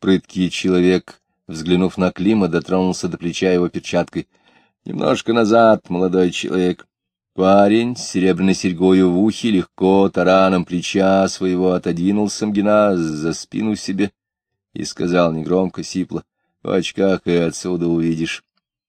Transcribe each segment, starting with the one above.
Прыткий человек, взглянув на Клима, дотронулся до плеча его перчаткой. — Немножко назад, молодой человек. Парень с серебряной серьгою в ухе легко тараном плеча своего отодвинул Самгина за спину себе и сказал негромко, сипло: — В очках и отсюда увидишь.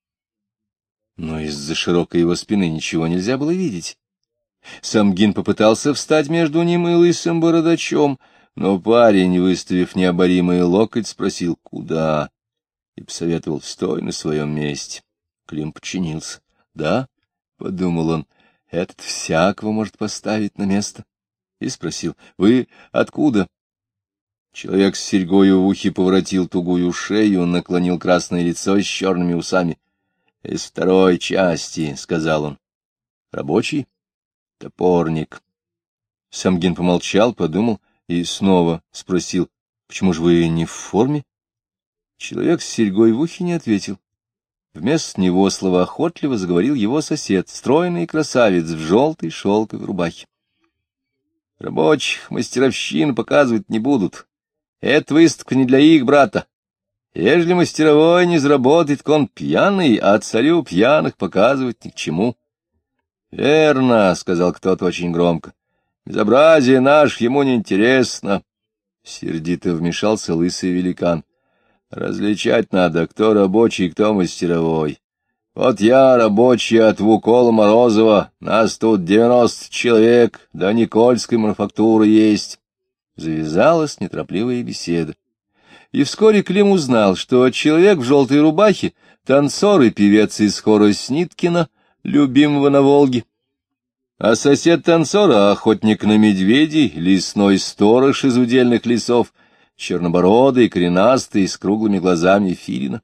Но из-за широкой его спины ничего нельзя было видеть. Самгин попытался встать между ним и лысым бородачом, но парень, выставив необоримый локоть, спросил: куда, и посоветовал: стой на своем месте. Клим подчинился. Да, — подумал он, — этот всякого может поставить на место. И спросил: вы откуда? Человек с серьгою в ухе поворотил тугую шею, наклонил красное лицо с черными усами. — Из второй части, — сказал он. — Рабочий? — Топорник. Самгин помолчал, подумал и снова спросил: — почему же вы не в форме? Человек с серьгой в ухе не ответил. Вместо него словоохотливо заговорил его сосед, стройный красавец в желтой шелковой рубахе. — Рабочих мастеровщин показывать не будут. Эта выставка не для их, брата. Ежели мастеровой не заработает, так он пьяный, а царю пьяных показывать ни к чему. — Верно, — сказал кто-то очень громко. — Безобразие наш ему не интересно. Сердито вмешался лысый великан. — Различать надо, кто рабочий, кто мастеровой. Вот я рабочий от Вукола Морозова, нас тут 90 человек, да Никольской мануфактуры есть. Завязалась неторопливая беседа. И вскоре Клим узнал, что человек в желтой рубахе — танцор и певец из хора Сниткина, любимого на Волге. А сосед танцора — охотник на медведей, лесной сторож из удельных лесов, чернобородый, коренастый, с круглыми глазами филина.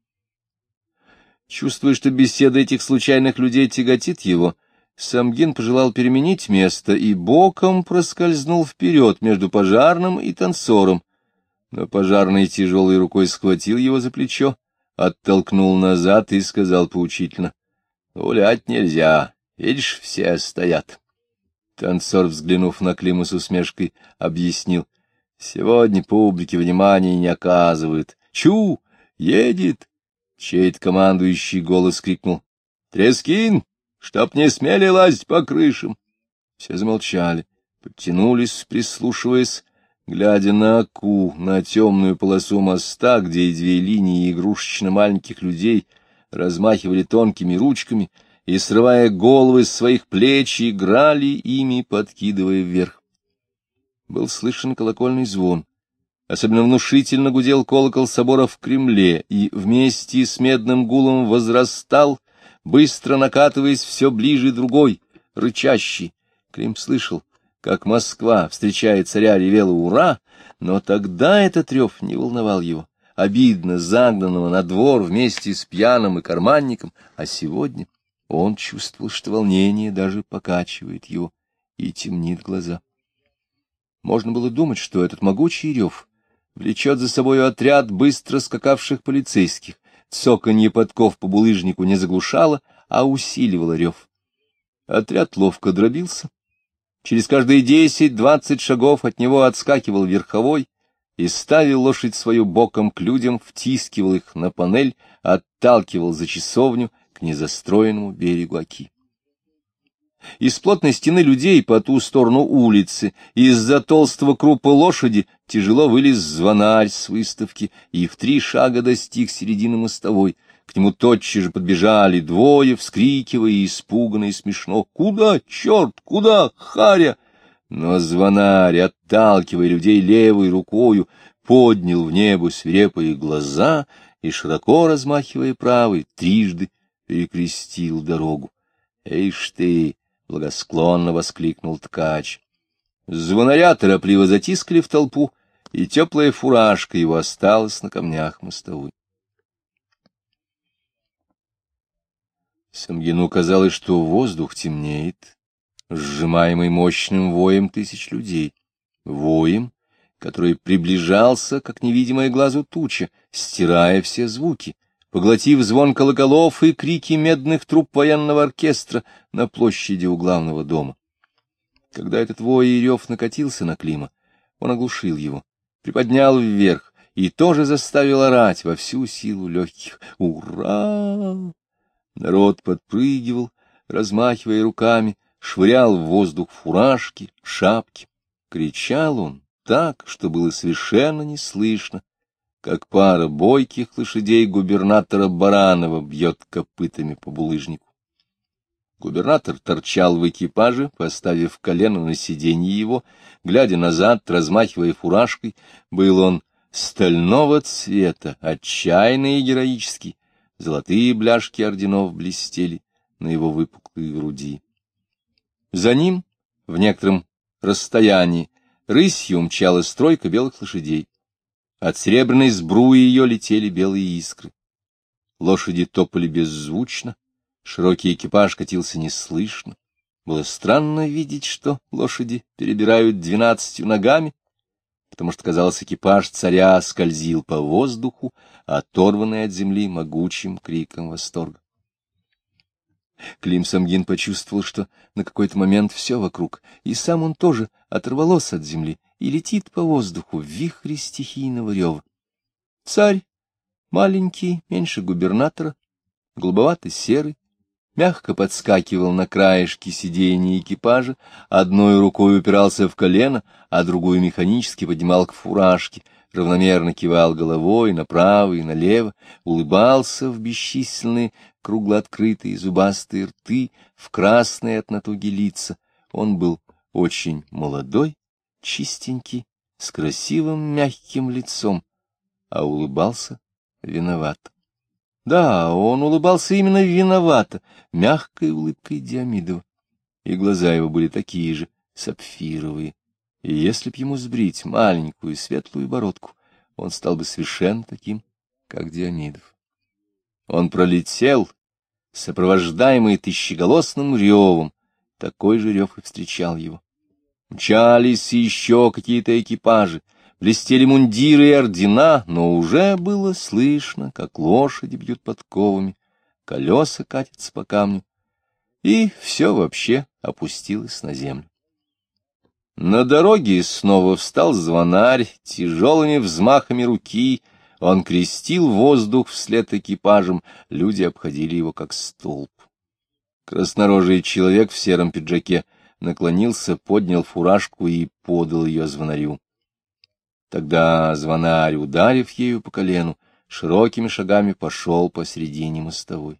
Чувствуя, что беседа этих случайных людей тяготит его, Самгин пожелал переменить место и боком проскользнул вперед между пожарным и танцором. Но пожарный тяжелой рукой схватил его за плечо, оттолкнул назад и сказал поучительно: — гулять нельзя, видишь, все стоят. Танцор, взглянув на Клима с усмешкой, объяснил: — сегодня публике внимания не оказывает. — Чу! Едет! — чей-то командующий голос крикнул: — Трескин! Чтоб не смели лазить по крышам. Все замолчали, подтянулись, прислушиваясь, глядя на Аку, на темную полосу моста, где и две линии игрушечно маленьких людей размахивали тонкими ручками и, срывая головы с своих плеч, играли ими, подкидывая вверх. Был слышен колокольный звон. Особенно внушительно гудел колокол собора в Кремле, и вместе с медным гулом возрастал, быстро накатываясь все ближе другой, рычащий. Клим слышал, как Москва, встречая царя, ревела «Ура!», но тогда этот рев не волновал его, обидно загнанного на двор вместе с пьяным и карманником, а сегодня он чувствовал, что волнение даже покачивает его и темнит глаза. Можно было думать, что этот могучий рев влечет за собой отряд быстро скакавших полицейских. Цоканье подков по булыжнику не заглушало, а усиливало рев. Отряд ловко дробился. Через каждые 10-20 шагов от него отскакивал верховой и ставил лошадь свою боком к людям, втискивал их на панель, отталкивал за часовню к незастроенному берегу Оки. Из плотной стены людей по ту сторону улицы, из-за толстого крупа лошади, тяжело вылез звонарь с выставки и в 3 шага достиг середины мостовой. К нему тотчас же подбежали двое, вскрикивая и испуганно и смешно: «Куда, черт, куда, харя?» Но звонарь, отталкивая людей левой рукою, поднял в небо свирепые глаза и, широко размахивая правой, трижды перекрестил дорогу. «Эйш ты!» — благосклонно воскликнул ткач. Звонаря торопливо затискали в толпу, и теплая фуражка его осталась на камнях мостовой. Самгину казалось, что воздух темнеет, сжимаемый мощным воем тысяч людей, воем, который приближался, как невидимая глазу туча, стирая все звуки, поглотив звон колоколов и крики медных труб военного оркестра на площади у главного дома. Когда этот вой и рев накатился на Клима, он оглушил его, приподнял вверх и тоже заставил орать во всю силу легких. «Ура!» Народ подпрыгивал, размахивая руками, швырял в воздух фуражки, шапки. Кричал он так, что было совершенно не слышно, как пара бойких лошадей губернатора Баранова бьет копытами по булыжнику. Губернатор торчал в экипаже, поставив колено на сиденье его, глядя назад, размахивая фуражкой. Был он стального цвета, отчаянный и героический. Золотые бляшки орденов блестели на его выпуклой груди. За ним, в некотором расстоянии, рысью мчалась стройка белых лошадей. От серебряной сбруи ее летели белые искры. Лошади топали беззвучно, широкий экипаж катился неслышно. Было странно видеть, что лошади перебирают 12 ногами, потому что, казалось, экипаж царя скользил по воздуху, оторванный от земли могучим криком восторга. Клим Самгин почувствовал, что на какой-то момент все вокруг, и сам он тоже оторвалось от земли и летит по воздуху в вихре стихийного рева. Царь, маленький, меньше губернатора, голубовато-серый, мягко подскакивал на краешке сиденья экипажа, одной рукой упирался в колено, а другую механически поднимал к фуражке, равномерно кивал головой направо и налево, улыбался в бесчисленные круглооткрытые зубастые рты, в красные от натуги лица. Он был очень молодой, чистенький, с красивым мягким лицом, а улыбался виновато. Да, он улыбался именно виновато, мягкой улыбкой Диомидова, и глаза его были такие же, сапфировые. И если б ему сбрить маленькую светлую бородку, он стал бы совершенно таким, как Диомидов. Он пролетел, сопровождаемый тысячеголосным ревом, такой же рев и встречал его. Мчались еще какие-то экипажи, блестели мундиры и ордена, но уже было слышно, как лошади бьют подковами, колеса катятся по камню, и все вообще опустилось на землю. На дороге снова встал звонарь, тяжелыми взмахами руки он крестил воздух вслед экипажам, люди обходили его как столб. Краснорожий человек в сером пиджаке наклонился, поднял фуражку и подал ее звонарю. Тогда звонарь, ударив ею по колену, широкими шагами пошел посредине мостовой.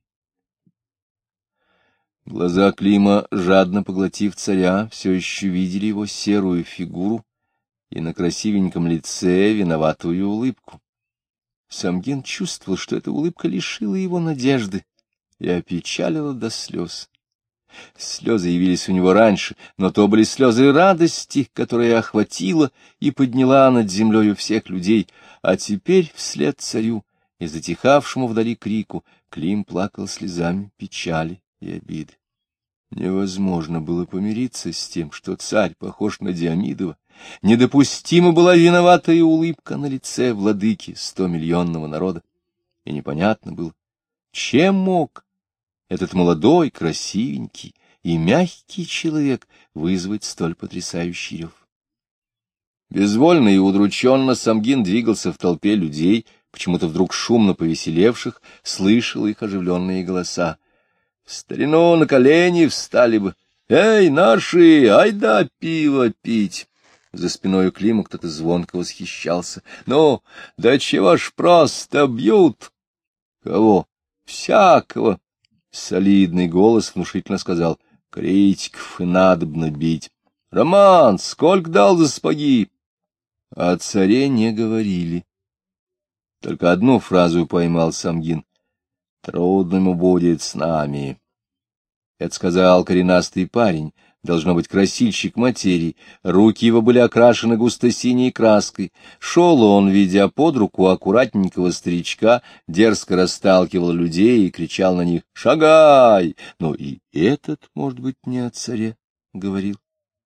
Глаза Клима, жадно поглотив царя, все еще видели его серую фигуру и на красивеньком лице виноватую улыбку. Самгин чувствовал, что эта улыбка лишила его надежды и опечалила до слез. Слезы явились у него раньше, но то были слезы радости, которая охватила и подняла над землею всех людей, а теперь вслед царю и затихавшему вдали крику Клим плакал слезами печали и обиды. Невозможно было помириться с тем, что царь похож на Диомидова. Недопустима была виноватая улыбка на лице владыки 100-миллионного народа. И непонятно было, чем мог этот молодой, красивенький и мягкий человек вызвать столь потрясающий рев. Безвольно и удрученно Самгин двигался в толпе людей, почему-то вдруг шумно повеселевших, слышал их оживленные голоса. В старину на колени встали бы. «Эй, наши, айда пиво пить!» За спиной у Клима кто-то звонко восхищался. «Ну, да чего ж просто бьют!» «Кого?» «Всякого!» Солидный голос внушительно сказал: «Критиков и надобно бить. Роман, сколько дал за сапоги?» О царе не говорили. Только одну фразу поймал Самгин: «Трудно ему будет с нами». Это сказал коренастый парень, должно быть красильщик материи. Руки его были окрашены густо-синей краской. Шел он, ведя под руку аккуратненького старичка, дерзко расталкивал людей и кричал на них: «Шагай!» Но и этот, может быть, не о царе говорил.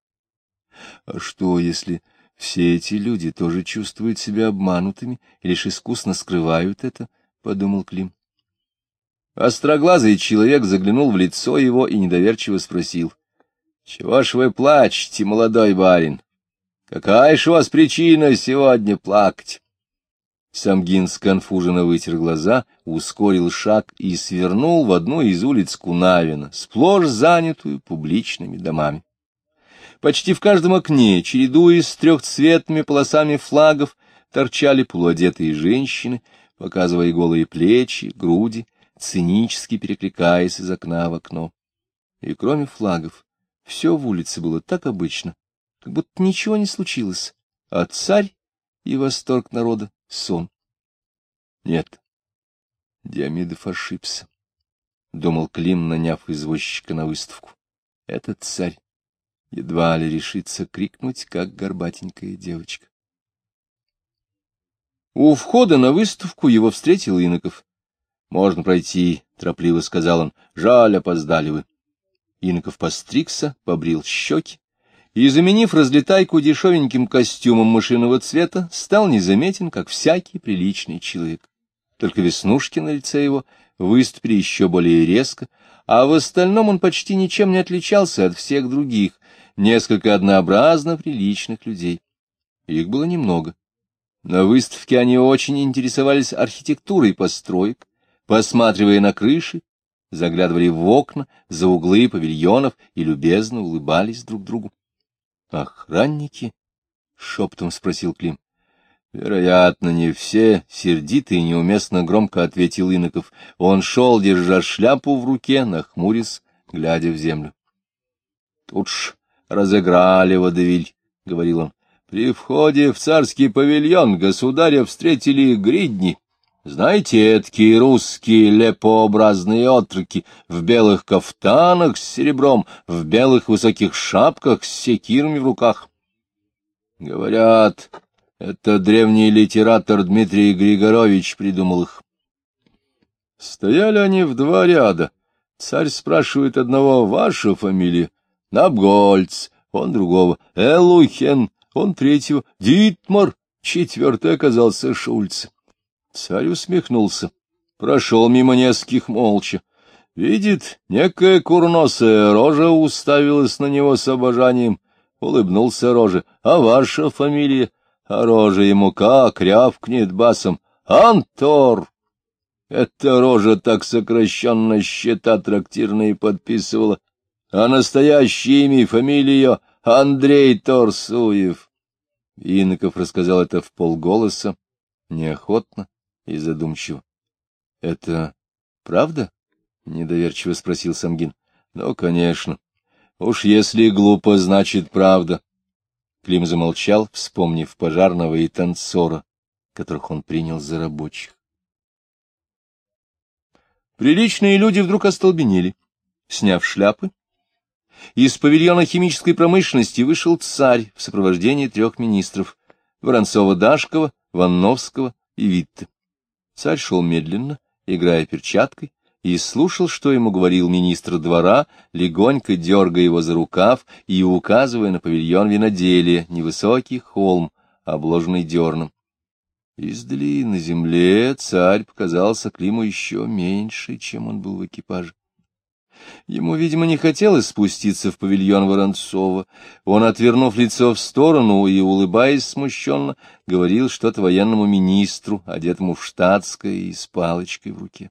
А что, если все эти люди тоже чувствуют себя обманутыми и лишь искусно скрывают это? — подумал Клим. Остроглазый человек заглянул в лицо его и недоверчиво спросил: «Чего ж вы плачете, молодой барин? Какая ж у вас причина сегодня плакать?» Самгин сконфуженно вытер глаза, ускорил шаг и свернул в одну из улиц Кунавина, сплошь занятую публичными домами. Почти в каждом окне, чередуясь с трехцветными полосами флагов, торчали полуодетые женщины, показывая голые плечи, груди, цинически перекликаясь из окна в окно. И кроме флагов, все в улице было так обычно, как будто ничего не случилось, а царь и восторг народа — сон. Нет, Диамидов ошибся, — думал Клим, наняв извозчика на выставку. Этот царь едва ли решится крикнуть, как горбатенькая девочка. У входа на выставку его встретил Иноков. — Можно пройти, — торопливо сказал он. — Жаль, опоздали вы. Иноков постригся, побрил щеки и, заменив разлетайку дешевеньким костюмом мышиного цвета, стал незаметен, как всякий приличный человек. Только веснушки на лице его выступили еще более резко, а в остальном он почти ничем не отличался от всех других, несколько однообразно приличных людей. Их было немного. На выставке они очень интересовались архитектурой построек, посматривая на крыши, заглядывали в окна, за углы павильонов и любезно улыбались друг другу. — Охранники? — шепотом спросил Клим. — Вероятно, не все, — сердито и неуместно громко ответил Иноков. Он шел, держа шляпу в руке, нахмурясь, глядя в землю. — Тут ж разыграли водевиль, — говорил он. При входе в царский павильон государя встретили гридни. Знаете, эдакие русские лепообразные отроки в белых кафтанах с серебром, в белых высоких шапках с секирами в руках. Говорят, это древний литератор Дмитрий Григорович придумал их. Стояли они в два ряда. Царь спрашивает одного: «Ваша фамилия?» «Набгольц», он другого: «Элухен», он третьего: «Дитмар», четвертый оказался Шульц. Царь усмехнулся, прошел мимо нескольких молча. Видит, некая курносая рожа уставилась на него с обожанием. Улыбнулся роже: «А ваша фамилия?» А рожа ему как рявкнет басом: «Антор!» Эта рожа так сокращенно счета трактирные подписывала, а настоящее имя и фамилия — Андрей Торсуев. Иноков рассказал это вполголоса, неохотно и задумчиво. — Это правда? — недоверчиво спросил Самгин. — Ну, конечно. Уж если глупо, значит правда. Клим замолчал, вспомнив пожарного и танцора, которых он принял за рабочих. Приличные люди вдруг остолбенели. Сняв шляпы, из павильона химической промышленности вышел царь в сопровождении 3 министров — Воронцова-Дашкова, Ванновского и Витте. Царь шел медленно, играя перчаткой, и слушал, что ему говорил министр двора, легонько дергая его за рукав и указывая на павильон виноделия, невысокий холм, обложенный дерном. Издали на земле царь показался Климу еще меньше, чем он был в экипаже. Ему, видимо, не хотелось спуститься в павильон Воронцова. Он, отвернув лицо в сторону и, улыбаясь смущенно, говорил что-то военному министру, одетому в штатское и с палочкой в руке.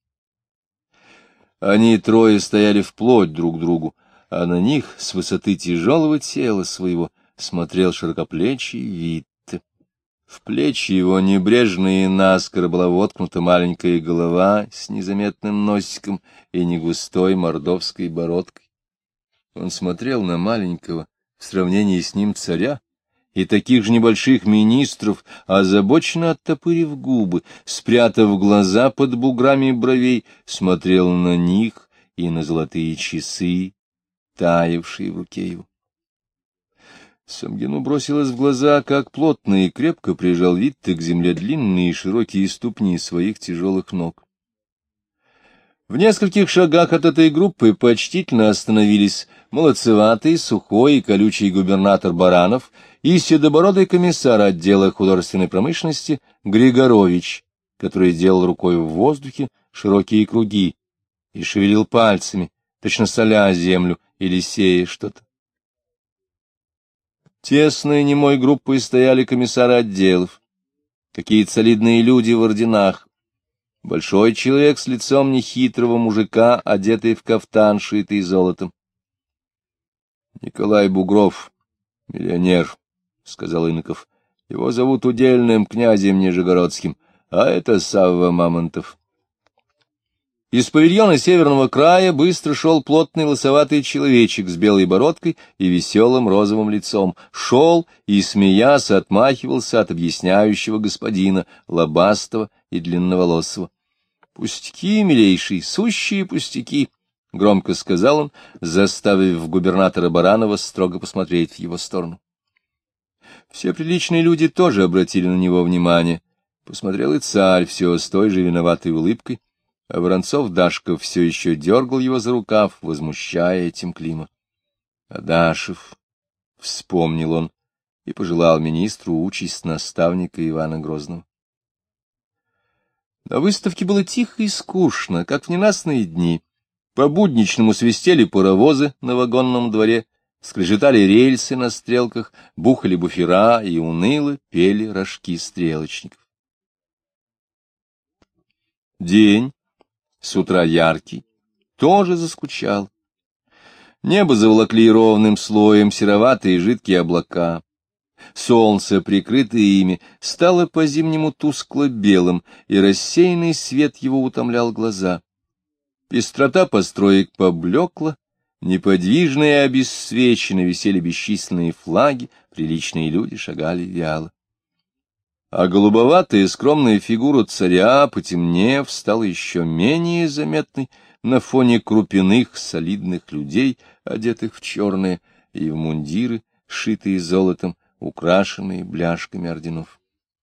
Они трое стояли вплоть друг к другу, а на них с высоты тяжелого тела своего смотрел широкоплечий Витте. В плечи его небрежно и наскоро была воткнута маленькая голова с незаметным носиком и негустой мордовской бородкой. Он смотрел на маленького в сравнении с ним царя и таких же небольших министров, озабоченно оттопырив губы, спрятав глаза под буграми бровей, смотрел на них и на золотые часы, таявшие в руке его. Самгину бросилось в глаза, как плотно и крепко прижал Витте к земле длинные и широкие ступни своих тяжелых ног. В нескольких шагах от этой группы почтительно остановились молодцеватый, сухой и колючий губернатор Баранов и седобородый комиссар отдела художественной промышленности Григорович, который делал рукой в воздухе широкие круги и шевелил пальцами, точно соля землю или сея что-то. Тесной немой группой стояли комиссары отделов. какие-то солидные люди в орденах. Большой человек с лицом нехитрого мужика, одетый в кафтан, шитый золотом. — Николай Бугров, миллионер, — сказал Иноков. — Его зовут удельным князем Нижегородским, а это Савва Мамонтов. Из павильона северного края быстро шел плотный лысоватый человечек с белой бородкой и веселым розовым лицом. Шел и, смеясь, отмахивался от объясняющего господина, лобастого и длинноволосого. — Пустяки, милейший, сущие пустяки, — громко сказал он, заставив губернатора Баранова строго посмотреть в его сторону. Все приличные люди тоже обратили на него внимание. Посмотрел и царь все с той же виноватой улыбкой, а Воронцов-Дашков все еще дергал его за рукав, возмущая этим Клима. Адашев, — вспомнил он, и пожелал министру участь наставника Ивана Грозного. На выставке было тихо и скучно, как в ненастные дни. По-будничному свистели паровозы на вагонном дворе, скрежетали рельсы на стрелках, бухали буфера и уныло пели рожки стрелочников. День, с утра яркий, тоже заскучал. Небо заволокли ровным слоем сероватые жидкие облака. Солнце, прикрытое ими, стало по-зимнему тускло-белым, и рассеянный свет его утомлял глаза. Пестрота построек поблекла, неподвижно и обесцвеченно висели бесчисленные флаги, приличные люди шагали вяло. А голубоватая скромная фигура царя, потемнев, стала еще менее заметной на фоне крупяных солидных людей, одетых в черные, и в мундиры, сшитые золотом, украшенные бляшками орденов.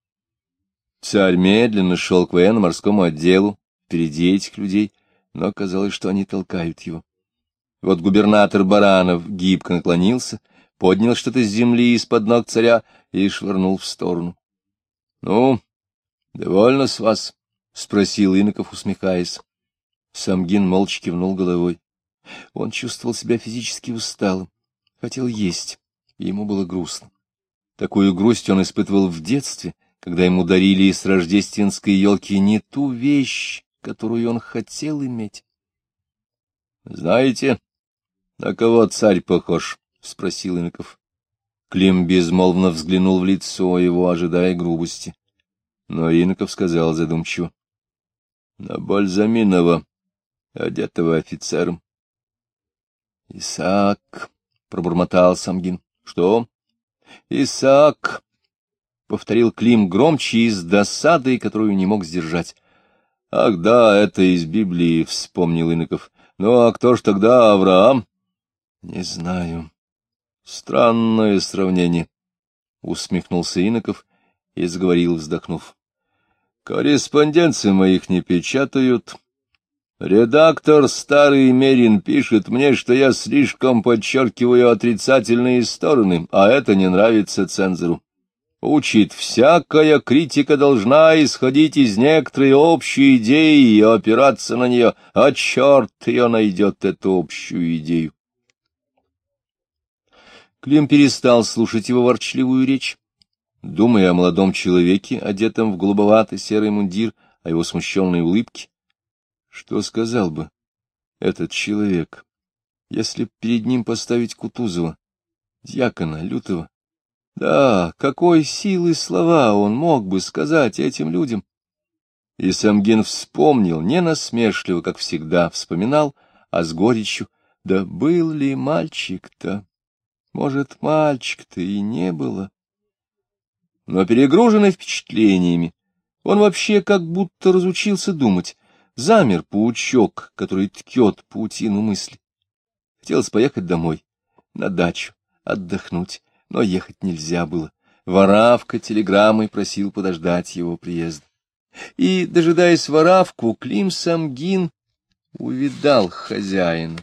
Царь медленно шел к военно-морскому отделу, впереди этих людей, но казалось, что они толкают его. Вот губернатор Баранов гибко наклонился, поднял что-то с земли из-под ног царя и швырнул в сторону. — Ну, довольно с вас? — спросил Иноков, усмехаясь. Самгин молча кивнул головой. Он чувствовал себя физически усталым, хотел есть, и ему было грустно. Такую грусть он испытывал в детстве, когда ему дарили с рождественской елки не ту вещь, которую он хотел иметь. — Знаете, на кого царь похож? — спросил Иноков. Клим безмолвно взглянул в лицо его, ожидая грубости. Но Иноков сказал задумчиво: — на Бальзаминова, одетого офицером. — Исаак, — пробормотал Самгин. — Что? — Исаак, — повторил Клим громче и с досадой, которую не мог сдержать. — Ах да, это из Библии, — вспомнил Иноков. — Ну а кто ж тогда Авраам? — Не знаю. — Странное сравнение, — усмехнулся Иноков и заговорил, вздохнув. — Корреспонденции моих не печатают. Редактор старый Мерин пишет мне, что я слишком подчеркиваю отрицательные стороны, а это не нравится цензору. Учит, всякая критика должна исходить из некоторой общей идеи и опираться на нее, а черт ее найдет, эту общую идею. Клим перестал слушать его ворчливую речь, думая о молодом человеке, одетом в голубоватый серый мундир, о его смущенной улыбке. Что сказал бы этот человек, если б перед ним поставить Кутузова, дьякона Лютого? Да, какой силы слова он мог бы сказать этим людям? И Самгин вспомнил, не насмешливо, как всегда, вспоминал, а с горечью: да был ли мальчик-то? Может, мальчик-то и не было. Но, перегруженный впечатлениями, он вообще как будто разучился думать, замер паучок, который ткет паутину мысли. Хотелось поехать домой, на дачу, отдохнуть, но ехать нельзя было. Воравка телеграммой просил подождать его приезда. И, дожидаясь Воравку, Клим Самгин увидал хозяина.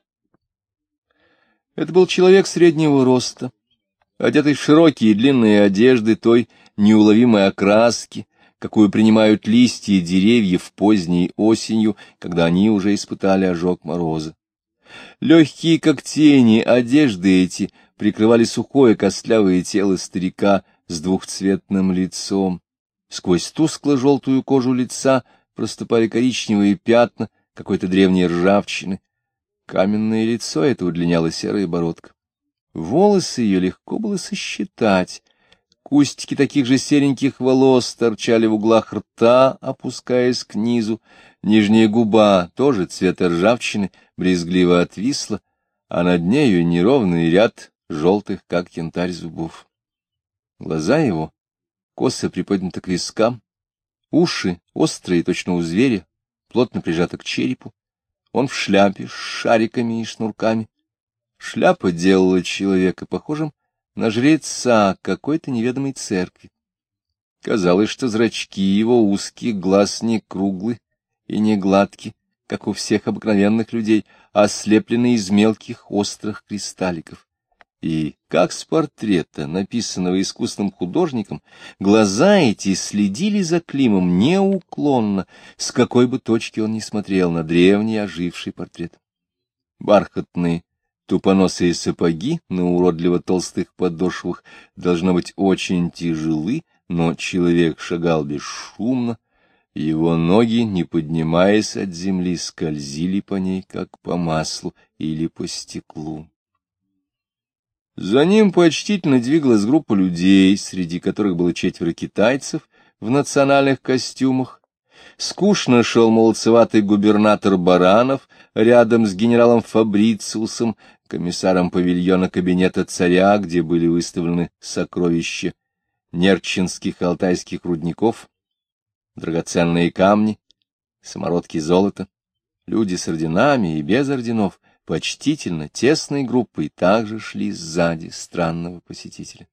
Это был человек среднего роста, одетый в широкие длинные одежды той неуловимой окраски, какую принимают листья деревьев поздней осенью, когда они уже испытали ожог мороза. Легкие, как тени, одежды эти прикрывали сухое костлявое тело старика с двухцветным лицом. Сквозь тускло-желтую кожу лица проступали коричневые пятна какой-то древней ржавчины. Каменное лицо это удлиняла серая бородка. Волосы ее легко было сосчитать. Кустики таких же сереньких волос торчали в углах рта, опускаясь к низу. Нижняя губа, тоже цвета ржавчины, брезгливо отвисла, а над нею неровный ряд желтых, как янтарь, зубов. Глаза его косо приподняты к вискам, уши острые, точно у зверя, плотно прижаты к черепу. Он в шляпе с шариками и шнурками. Шляпа делала человека похожим на жреца какой-то неведомой церкви. Казалось, что зрачки его узких глаз не круглы и не гладки, как у всех обыкновенных людей, а слеплены из мелких острых кристалликов. И, как с портрета, написанного искусным художником, глаза эти следили за Климом неуклонно, с какой бы точки он ни смотрел на древний оживший портрет. Бархатные тупоносые сапоги на уродливо толстых подошвах должно быть очень тяжелы, но человек шагал бесшумно, его ноги, не поднимаясь от земли, скользили по ней, как по маслу или по стеклу. За ним почтительно двигалась группа людей, среди которых было 4 китайцев в национальных костюмах. Скучно шел молодцеватый губернатор Баранов рядом с генералом Фабрициусом, комиссаром павильона кабинета царя, где были выставлены сокровища нерчинских и алтайских рудников, драгоценные камни, самородки золота, люди с орденами и без орденов, почтительно, тесной группой также шли сзади странного посетителя.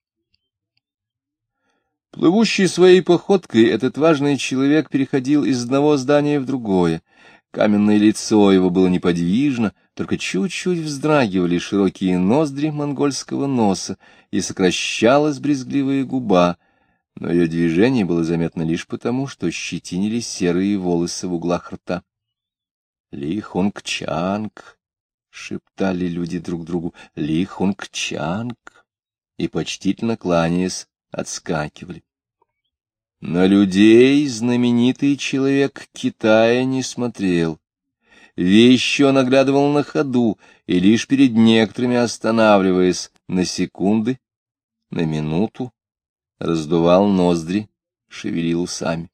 Плывущий своей походкой, этот важный человек переходил из одного здания в другое. Каменное лицо его было неподвижно, только чуть-чуть вздрагивали широкие ноздри монгольского носа, и сокращалась брезгливая губа, но ее движение было заметно лишь потому, что щетинились серые волосы в углах рта. «Ли Хунг-Чанг», — шептали люди друг другу, — «Ли Хунг-Чанг», и, почтительно кланяясь, отскакивали. На людей знаменитый человек Китая не смотрел. Вещи он оглядывал на ходу, и лишь перед некоторыми останавливаясь на секунды, на минуту, раздувал ноздри, шевелил усами.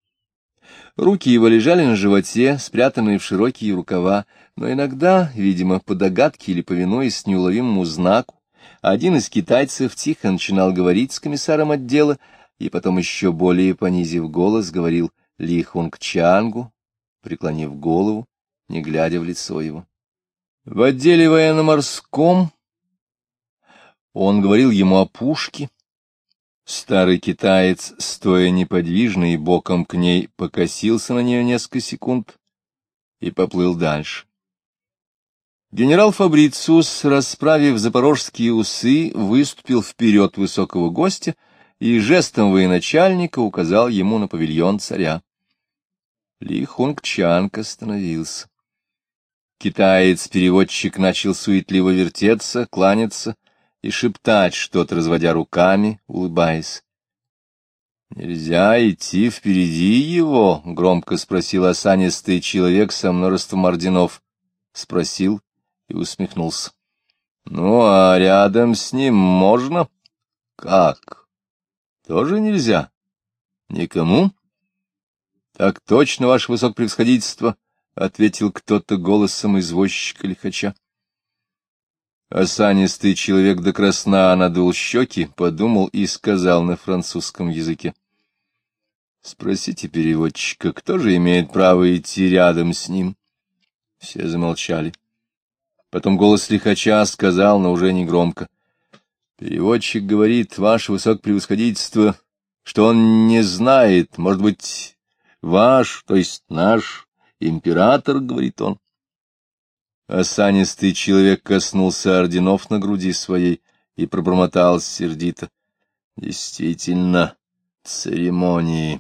Руки его лежали на животе, спрятанные в широкие рукава, но иногда, видимо, по догадке или повинуясь неуловимому знаку, один из китайцев тихо начинал говорить с комиссаром отдела, и потом, еще более понизив голос, говорил Ли Хунг-Чангу, преклонив голову, не глядя в лицо его. В отделе военно-морском он говорил ему о пушке. Старый китаец, стоя неподвижно и боком к ней, покосился на нее несколько секунд и поплыл дальше. Генерал Фабрициус, расправив запорожские усы, выступил вперед высокого гостя и жестом военачальника указал ему на павильон царя. Ли Хунг-Чанг остановился. Китаец-переводчик начал суетливо вертеться, кланяться и шептать что-то, разводя руками, улыбаясь. — Нельзя идти впереди его? — громко спросил осанистый человек со множеством орденов. Спросил и усмехнулся. — Ну, а рядом с ним можно? — Как? — Тоже нельзя? — Никому? — Так точно, ваше высокопревосходительство, — ответил кто-то голосом извозчика-лихача. Осанистый человек до красна надул щеки, подумал и сказал на французском языке. — Спросите переводчика, кто же имеет право идти рядом с ним? Все замолчали. Потом голос лихача сказал, но уже не громко. — Переводчик говорит, ваше высокопревосходительство, что он не знает, может быть, ваш, то есть наш император, — говорит он. Осанистый человек коснулся орденов на груди своей и пробормотал сердито. — Действительно, церемонии.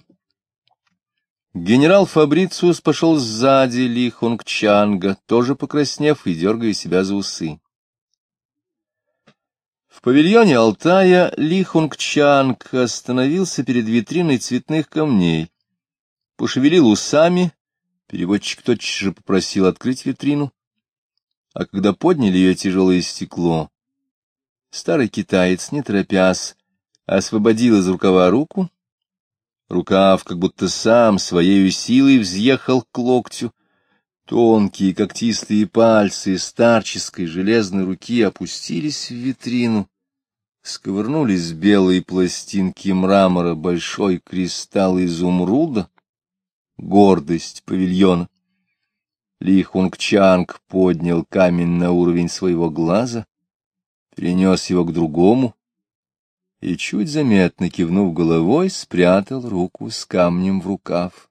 Генерал Фабрициус пошел сзади Ли Хунг-Чанга, тоже покраснев и дергая себя за усы. В павильоне Алтая Ли Хунгчанг остановился перед витриной цветных камней, пошевелил усами, переводчик тотчас же попросил открыть витрину, а когда подняли ее тяжелое стекло, старый китаец, не торопясь, освободил из рукава руку, рукав как будто сам своею силой взъехал к локтю, тонкие когтистые пальцы старческой железной руки опустились в витрину, сковырнулись с белой пластинки мрамора большой кристалл изумруда, гордость павильона. Ли Хунгчанг поднял камень на уровень своего глаза, перенес его к другому и, чуть заметно кивнув головой, спрятал руку с камнем в рукав.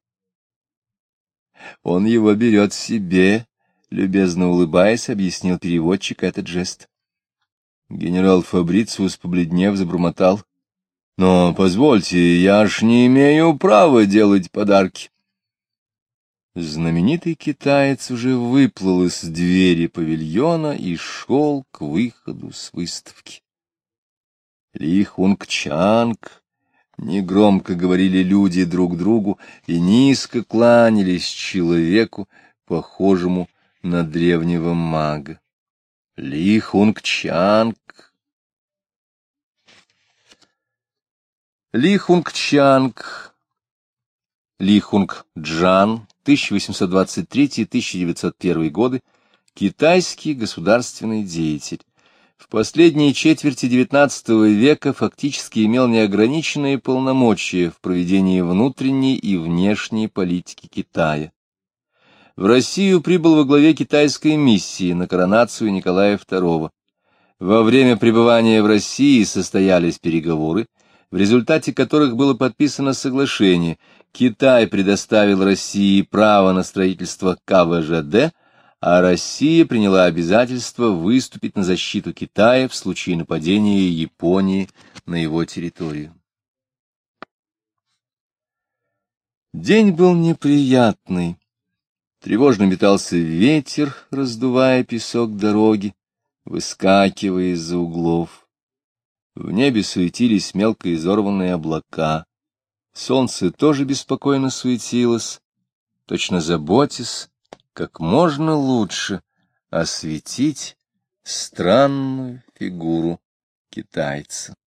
Он его берет себе, любезно улыбаясь, объяснил переводчик этот жест. Генерал Фабрициус, побледнев, забормотал: — Но, позвольте, я ж не имею права делать подарки. Знаменитый китаец уже выплыл из двери павильона и шел к выходу с выставки. Ли Хунгчанг, негромко говорили люди друг другу и низко кланялись человеку, похожему на древнего мага. Ли Хунгчанг. Ли Хунгчанг, Ли Хунгджан, 1823-1901 годы, китайский государственный деятель. В последней четверти XIX века фактически имел неограниченные полномочия в проведении внутренней и внешней политики Китая. В Россию прибыл во главе китайской миссии на коронацию Николая II. Во время пребывания в России состоялись переговоры, в результате которых было подписано соглашение. Китай предоставил России право на строительство КВЖД, а Россия приняла обязательство выступить на защиту Китая в случае нападения Японии на его территорию. День был неприятный. Тревожно метался ветер, раздувая песок дороги, выскакивая из-за углов. В небе суетились мелко изорванные облака. Солнце тоже беспокойно суетилось, точно заботясь, как можно лучше осветить странную фигуру китайца.